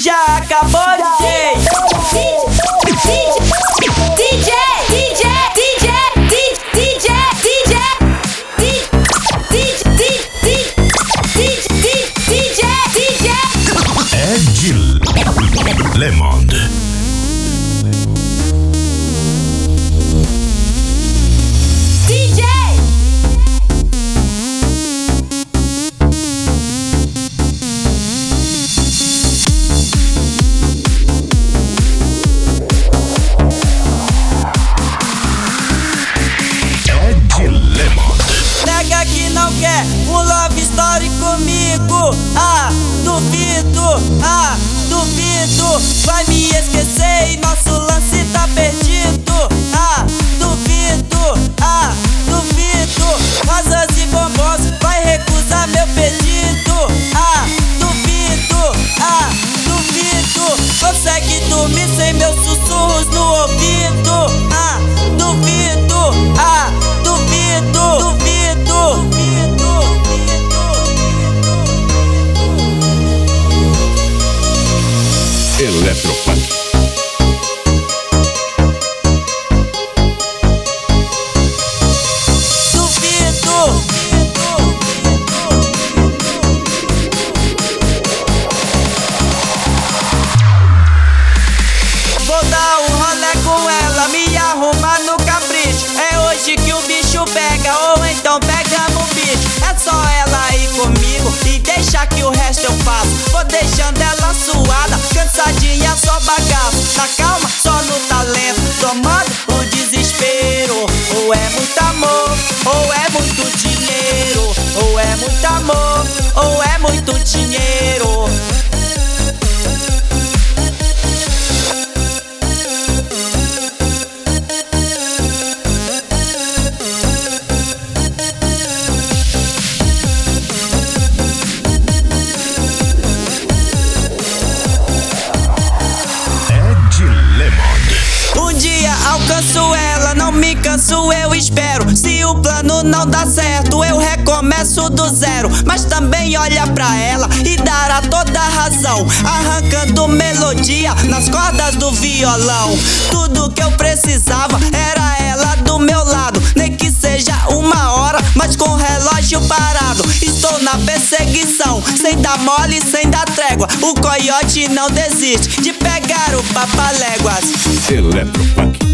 Já acabou, DJ. Ed Lemond. Nega que não quer um love story comigo. Duvido. Vai me esquecer e nosso lance tá perdido. Duvido. Rosas e bombons, vai recusar meu pedido. Duvido. Consegue dormir sem meus sussurros no ouvido. Duvido. Eletropunk. Vou dar um rolê com ela, me arrumar no capricho. É hoje que o bicho pega, ou então pegamos o bicho. É só ela ir comigo e deixar que o resto eu faço. Vou deixando ela suada, cansadinha, só bagaço. Na calma, só no talento, tomando o desespero. Ou é muito amor, ou é muito dinheiro. Ou é muito amor, ou é muito dinheiro. Alcanço ela, não me canso, eu espero. Se o plano não dá certo, eu recomeço do zero. Mas também olha pra ela e dará toda a razão, arrancando melodia nas cordas do violão. Tudo que eu precisava era ela do meu lado, nem que seja uma hora, mas com o relógio parado. Estou na perseguição, sem dar mole, sem dar trégua. O coiote não desiste de pegar o papaléguas. Eletropunk.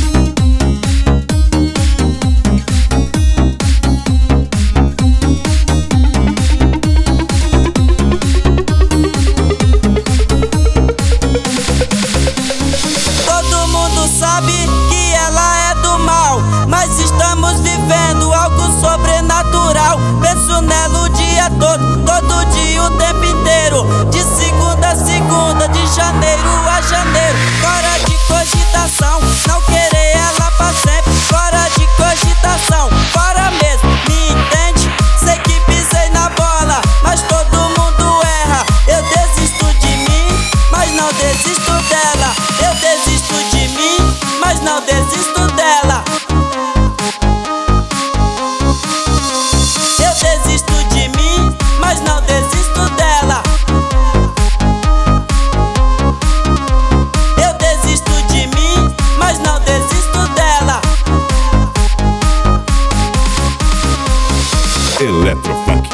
Todo mundo sabe que ela é do mal, mas estamos vivendo algo sobrenatural. Penso nela o dia todo dia, o tempo inteiro. De segunda a segunda, de janeiro a janeiro. Fora de cogitação, não querer ela pra sempre. Fora de cogitação, fora mesmo, me entende? Sei que pisei na bola, mas todo mundo erra. Eu desisto de mim, mas não desisto dela. Eu desisto de mim, mas não desisto dela. Eu desisto de mim, mas não desisto dela. Eu desisto de mim, mas não desisto dela. Eletropunk.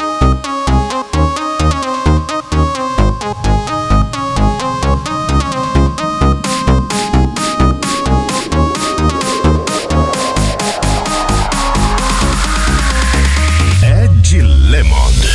Ed Lemond.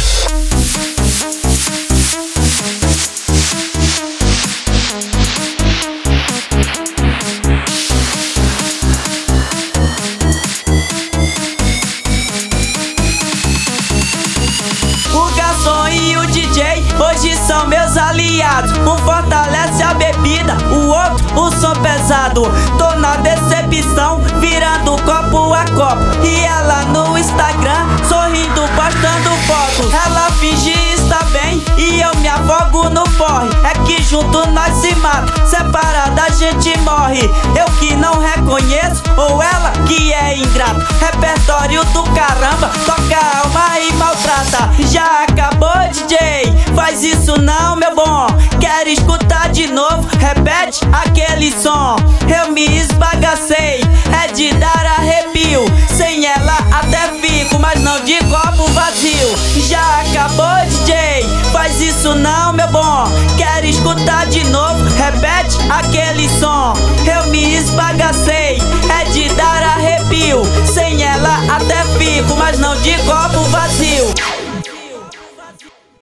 O garçom e o DJ hoje são meus aliados. Um fortalece a bebida, o outro o som pesado. Tô na decepção, virando copo a copo. E ela no Instagram, sorrindo, postando fotos. Ela finge estar bem e eu me afogo no porre. É que junto nós se mata, separada a gente morre. Eu que não reconheço, ou ela que é ingrata. Repertório do caramba, toca a alma e maltrata. Já acabou, DJ? Faz isso não, meu bom. Quero escutar isso não, meu bom. Quero escutar de novo, repete aquele som. Eu me esbagacei